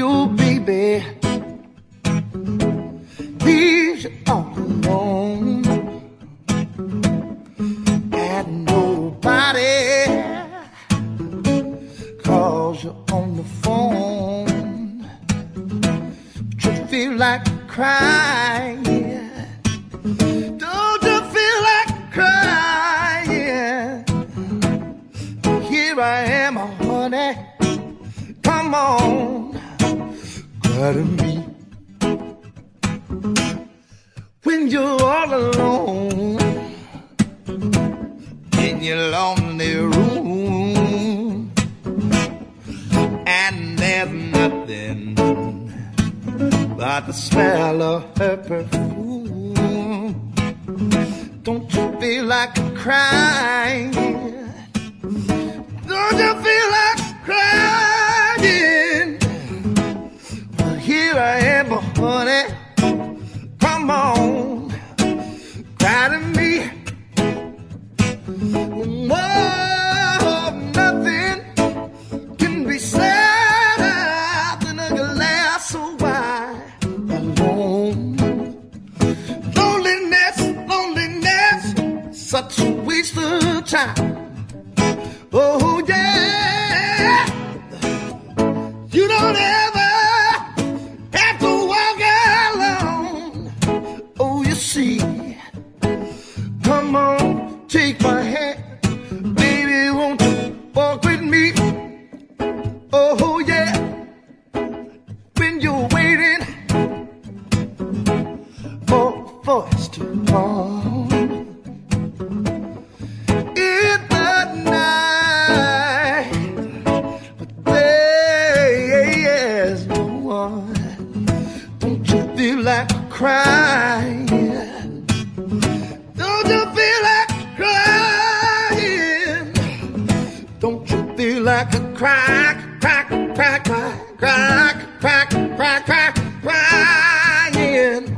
your baby leaves you all alone and nobody calls you on the phone, but you feel like crying. Don't you feel like crying? Here I am, honey. Come on, cry to me. When you're all alone in your lonely room and there's nothing but the smell of her perfume, don't you feel like crying? Don't you feel like crying? Well, here I am, honey. Come on, cry to me. Whoa, nothing can be sadder than a glass of wine alone. Loneliness, loneliness, such a waste of time. Oh yeah, you don't ever have to walk alone. Oh, you see, come on, take my hand, baby, won't you walk with me? Oh yeah, when you're waiting for a voice to call in the night, but there's no one. Don't you feel like crying? Don't you feel like crying? Don't you feel like a cry, cry, cry, cry, cry, cry, cry, cry, crying?